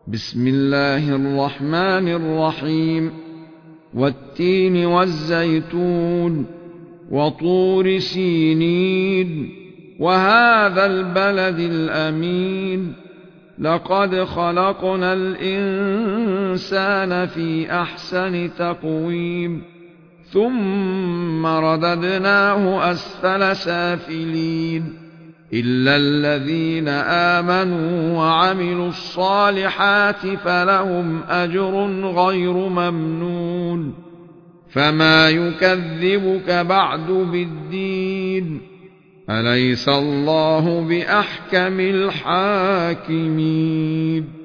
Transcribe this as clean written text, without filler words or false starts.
بسم الله الرحمن الرحيم والتين والزيتون وطور سينين وهذا البلد الأمين لقد خلقنا الإنسان في أحسن تقويم ثم رددناه أسفل سافلين إلا الذين آمنوا وعملوا الصالحات فلهم أجر غير ممنون فما يكذبك بعد بالدين أليس الله بأحكم الحاكمين